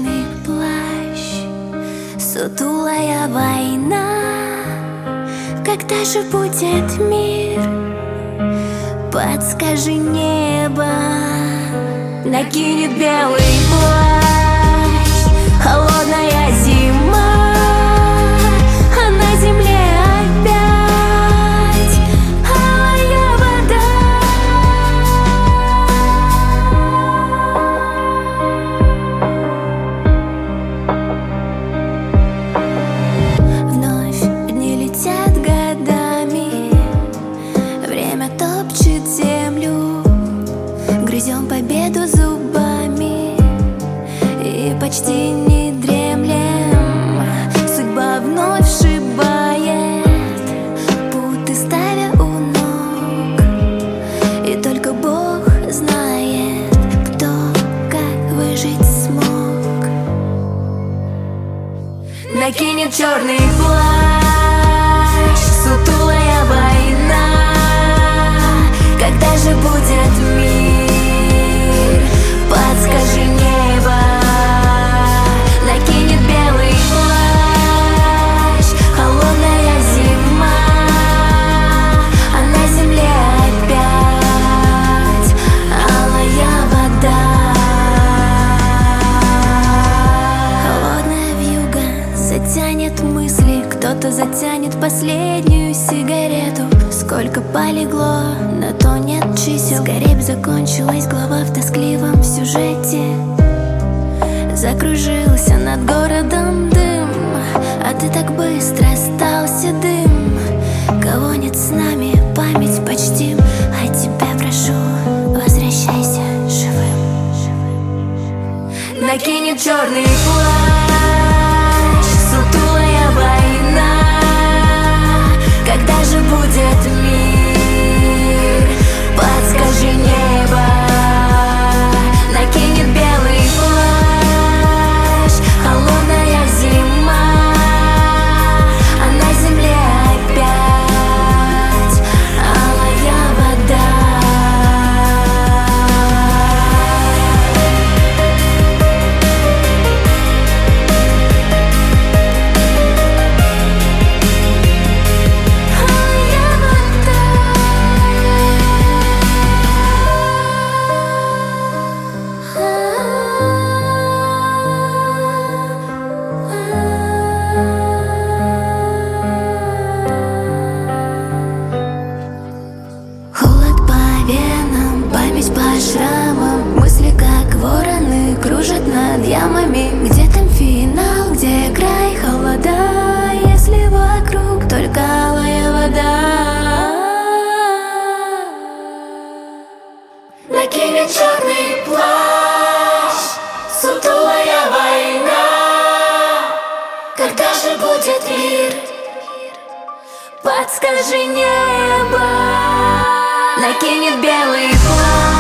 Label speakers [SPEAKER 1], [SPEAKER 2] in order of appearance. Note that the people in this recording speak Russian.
[SPEAKER 1] черный плащ, сутулая война. Когда же будет мир? Подскажи, небо накинет белый плащ. Холодная зима, а на земле опять алая вода. Вновь дни летят годами, время топчет землю. Грызем победу зубами и почти не дремлем. Судьба вновь сшибает путы, ставя у ног. И только Бог знает, кто как выжить смог. Накинет черный плащ, сутулая война. Когда же будет мир? Подскажи, небо накинет белый плащ. Холодная зима, а на земле опять алая вода. Холодная вьюга затянет мысли, кто-то затянет последнюю сигарету. Сколько полегло, на то нет чисел. Скорей б закончилась глава в тоскливом сюжете. Закружился над городом дым, а ты так быстро стал седым. Кого нет с нами, память почтим, а тебя прошу, возвращайся живым. Накинет черный плащ, сутулая война. Когда же будет мир? Подскажи, небо накинет белый плащ. Холодная зима, а на земле опять алая вода. Память по шрамам, мысли как вороны кружат над ямами. Где там финал, где край? Холода, если вокруг только алая вода. Накинет черный плащ, сутулая война. Когда же будет мир? Подскажи, небо накинет белый плащ.